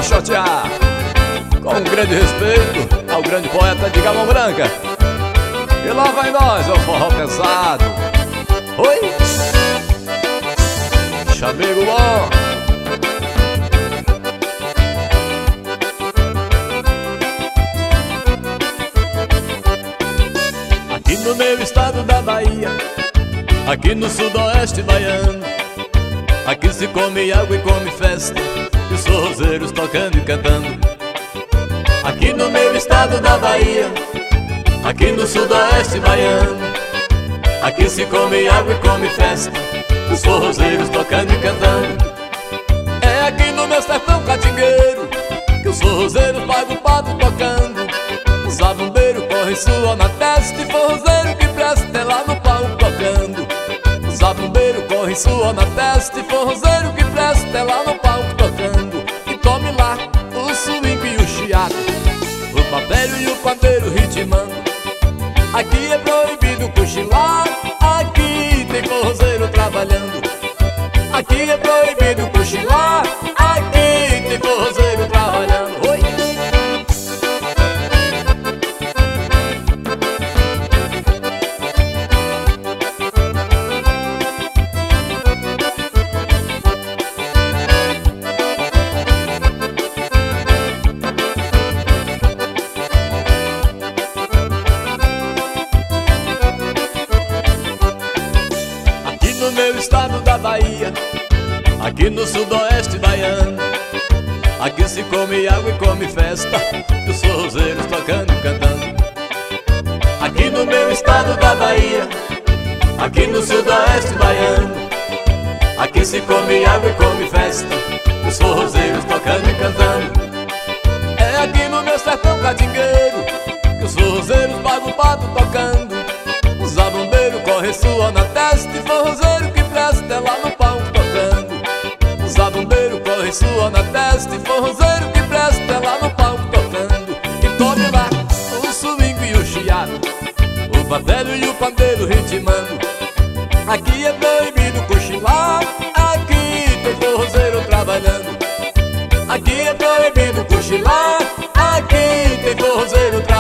caixotear. Com um grande respeito ao grande poeta de Gamão Branca. E lá vai nós, o forró pesado. Oi! Chamego bom. Aqui no meu estado da Bahia, aqui no sudoeste baiano, aqui se come água e come festa, e os forrozeiros tocando e cantando. Aqui no meu estado da Bahia, aqui no sudoeste baiano, aqui se come água e come festa, os forrozeiros tocando e cantando. É aqui no meu sertão catingueiro que os forrozeiros pagam o pato tocando. Os zabumbeiros correm suor na testa e forrozeiro que presta é lá no palco tocando. Os zabumbeiros correm suor na testa e forrozeiro que presta é lá no palco tocando. E tome lá o swing e o chiado, o papel e o pandeiro ritmando. Aqui é proibido cochilar, aqui tem forrozeiro trabalhando. Aqui é proibido cochilar, aqui tem forrozeiro trabalhando. Oi! No meu estado da Bahia, aqui no sudoeste baiano, aqui se come água e come festa, e os forrozeiros tocando e cantando. Aqui no meu estado da Bahia, aqui no sudoeste baiano, aqui se come água e come festa, e os forrozeiros tocando e cantando. É aqui no meu sertão catingueiro que os forrozeiros pagam o pato tocando. Os zabumbeiros correm suor na testa e forrozeiro que presta é lá no palco tocando. Os zabumbeiros correm suor na testa e forrozeiro que presta é lá no palco tocando. E tome lá o swing e o chiado, o badelho e o pandeiro ritmando. Aqui é proibido cochilar, aqui tem forrozeiro trabalhando. Aqui é proibido cochilar, aqui tem forrozeiro trabalhando.